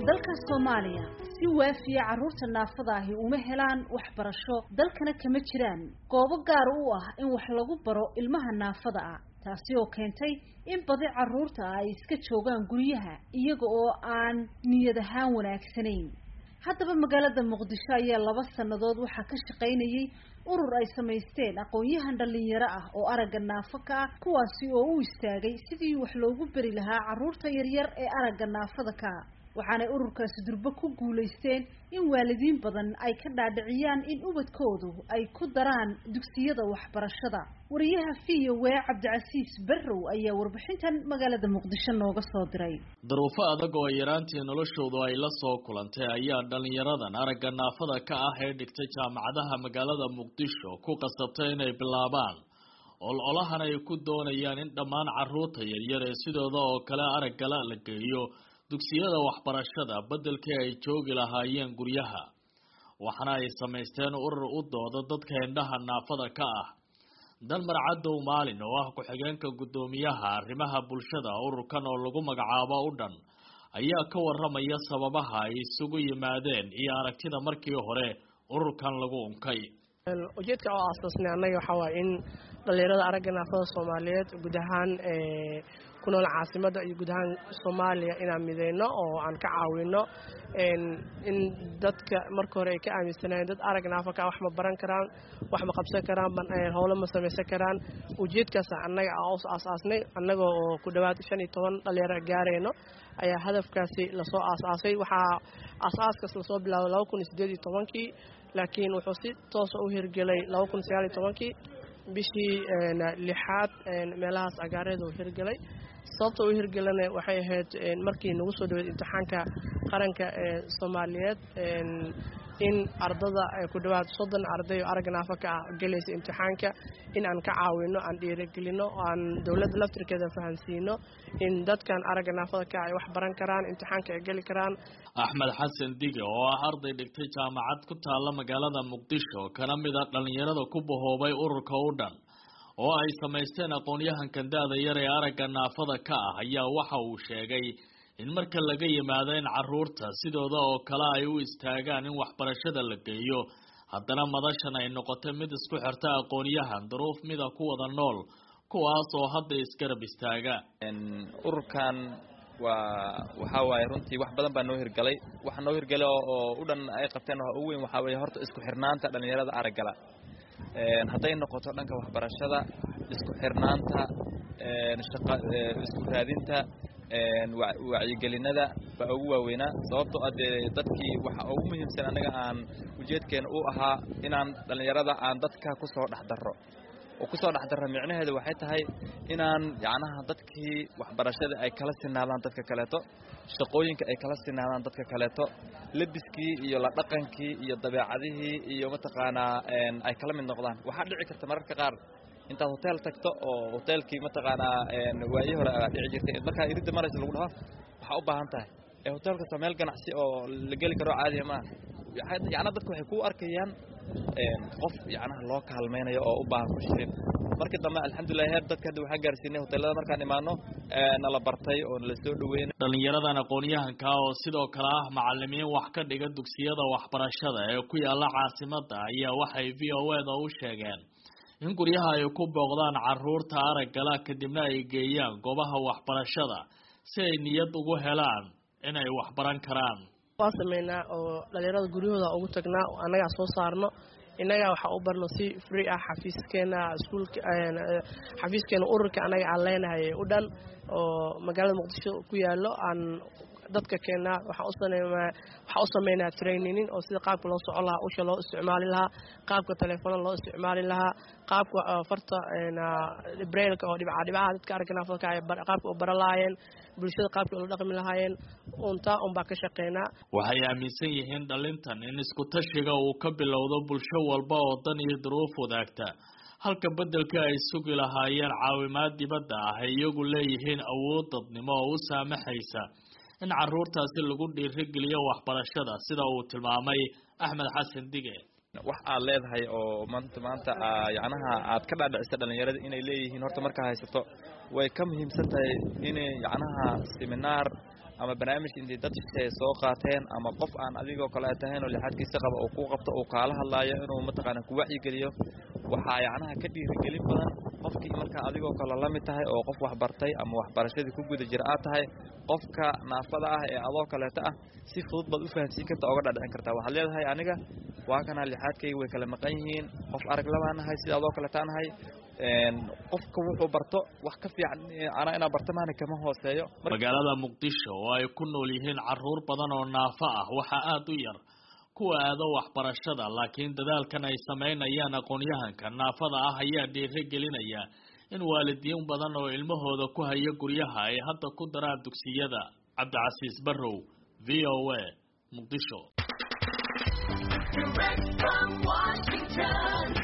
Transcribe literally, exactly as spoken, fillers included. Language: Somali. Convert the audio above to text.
dalka Soomaaliya si waafiya carruurta naafada ahi uma helaan waxbarasho dalkana kama jiraan goobo gaar u ah in wax lagu baro ilmaha naafada ah taasi oo keentay in badi carruurta ay iska joogaan guryaha iyaga oo aan niyad ahaan wanaagsanayn haddaba magaalada Muqdisho ayaa laba sanadood waxa ka shaqeynayay urur ay sameysteen aqoon-yahan dhalinyaro ah oo aragga naafada ah kuwaasi oo u istaagay sidii wax loogu bari lahaa carruurta yaryar ee aragga naafada ka waxaana ururkaasi durba ku guuleysteen in waalidiin badan ay ka dhaadhiciyaan in ubadkoodu ay ku daraan dugsiyada waxbarashada wariyaha V O A Cabdicasiis Barrow ayaa warbixintan magaalada Muqdisho nooga soo diray duruufo adag oo yaraantii noloshoodu ay la soo kulantay ayaa dhalinyaradan aragga naafada ka ah ee dhigtay jaamacadaha magaalada Muqdisho ku qasabtay inay bilaabaan ololahan ay ku doonayaan in dhammaan carruurta yaryar ee sidooda oo kale aragga la geeyo dugsiyada waxbarashada bedelkii ay joogi lahaayeen guryaha waxaana ay sameysteen urur u dooda dadka indhaha naafada ka ah Dalmar Cadow Maalin oo ah ku-xigeenka gudoomiyaha arrimaha bulshada ururkan oo lagu magacaabo u dhan ayaa ka waramaya sababaha ay isugu yimaadeen iyo aragtida markii hore ururkan lagu unkay ujeedka oo asaasnay anaga waxa waa in dhalinyarada aragga naafada Soomaaliyeed guud ahaan ee ku nool caasimada iyo guud ahaan Soomaaliya inaan mideyno oo aan ka caawino in dadka marka hore ay ka aaminsanayeen dad aragga naafada wax ma baran karaan wax ma qabsan karaan hawlo ma sameeysan karaan ujeedkaas anaga oo asaasnay anaga oo ku dhawaad shan iyo toban dhalinyaro gaareyno ayaa hadafkaasi la soo aasaasay waxa asaaskaas la soo bilaabay laba kun iyo siddeed iyo toban-kii laakiin wuxuu si toos ah u hirgelay laba kun iyo sagaal iyo toban-kii bishii lixaad meelahaas agaareed oo hirgelay sababta uu hirgelana waxay ahayd markii nagu soo dhaweeyay imtixaanka qaranka ee Soomaaliyeed in ardada ku dhawaad soddon arday oo aragga naafada ah galaysa imtixaanka in aan ka caawino aan dhiirigelino aan dawladda laftirkeeda fahansiino in dadkan aragga naafada ka ay wax baran karaan imtixaanka ay gali karaan Axmed Xasan Dige oo ah arday dhigtay jaamacad ku taala magaalada Muqdisho kana mid ah dhalinyarada ku bahoobay ururka u dhan oo ay sameysteen aqoon-yahankan daada yar ee aragga naafada ka ah ayaa waxa uu sheegay in marka laga yimaado in carruurta sidooda oo kale ay u istaagaan in waxbarashada la geeyo haddana madashan ay noqotay mid isku xirta aqoon-yahan duruuf mida ku wada nool kuwaas oo hadda isgarab istaaga ururkan waa waxa waaye runtii wax badan baa noo hirgalay waxa noo hirgalay oo u dhan ay qabteen waxa ugu weyn waxa weeye horta isku xirnaanta dhalinyarada araggala hadday noqoto dhanka waxbarashada isku xirnaanta shaqo isku raadinta wacyigelinada baa ugu waaweynaa sababtoo ah dadkii waxa ugu muhiimsan anaga aan ujeedkeena u ahaa inaan dhalinyarada aan dadka ku soo dhex darro oo ku soo dhex darro micnaheedu waxay tahay inaan yacnaha dadkii waxbarashada ay kala sinaadaan dadka kaleeto shaqooyinka ay kala sinaadaan dadka kaleeto labiskii iyo la dhaqankii iyo dabeecadihii iyo mataqaanaa ay kala mid noqdaan waxaa dhici karta mararka qaar intaad hotel tagto oo hotelkii mataqaanaa waayii hore aad dhici jirtay markaa iridda maraysa lagu dhaho waxa u baahan tahay ee hotelka sameel ganacsi oo la geli karo caadi ma yacna dadku waxay ku arkayaan qof yacnaha loo kaalmeynayo oo u baahan ku shirin markii dambe alxamdulillaah heer dadka hadda waxaa gaarsiinay hoteelada markaan imaano nala bartay oo nala soo dhaweynay dhalinyaradan aqoon-yahanka oo sidoo kale ah macallimiin wax ka dhiga dugsiyada waxbarashada ee ku yaala caasimada ayaa waxay V O A da u sheegeen in guryaha ay ku booqdaan carruurta araggala kadibna ay geeyaan goobaha waxbarashada si ay niyad ugu helaan inay wax baran karaan waa sameynaa oo dhalinyarada guryahooda ugu tagnaa anaga soo saarno inaga waxa u barno si free ah xafiiskeena iskuulka xafiiskeena ururka anaga aan leenahay u dhan oo magaalada Muqdisho ku yaalo aan dadka keena waxa u sameeynaa waxa u sameeynaa training oo sida qaabka loo socon lahaa usha loo isticmaali lahaa qaabka telefoon loo isticmaali lahaa qaabka farta braille-ka oo dhibca dhibcaha dadka aragga naafada ka ay qaabka u baralaayeen bulshada qaabka loo dhaqmi lahaayeen unta un baa ka shaqeynaa waxay aaminsan yihiin dhalintan in isku tashiga uu ka bilowdo bulsho walba oo dan iyo duruuf wadaagta halka bedelka ay sugi lahaayeen caawimaad dibadda ah ay iyagu leeyihiin awood dadnimo oo u saamaxaysa in carruurtaasi lagu dhiirigeliyo waxbarashada sida uu tilmaamay Axmed Xasan Dige wax aad leedahay oo maanta maanta yacnaha aad ka dhaadhicisay dhalinyarada inay leeyihiin horta marka haysato way ka muhiimsan tahay in yacnaha seminar ama barnaamij intii dad soo qaateen ama qof aan adigoo kale tahayn oo lixaadkiisa qaba oo ku qabto oo kaala hadlaayo inuu mataqaana ku wacyi geliyo waxa yacnaha ka dhiirigelin badan qofkii marka adigoo kale la mid tahay oo qof wax bartay ama waxbarashadii ku guda jira aad tahay qofka naafada ah ee adoo kaleeta ah si fudud baad u fahamsiin kartaa oga dhadhicin kartaa waxaad leedahay aniga waa kana lixaadkayga way kala maqan yihiin qof arag labaanahay sida adoo kaleeta anahay qofka wuxuu barto wax ka fiican ana ina bartamaana kama hooseeyo magaalada Muqdisho oo ay ku nool yihiin caruur badan oo naafo ah waxa aad u yar kuwa aado waxbarashada laakiin dadaalkan ay sameynayaan aqoon-yahanka naafada ah ayaa dhiirigelinaya in waalidiin badan oo ilmahooda ku haya guryaha ay hadda ku daraan dugsiyada. Cabdicasiis Barrow, V O A, Muqdisho. Direct from Washington.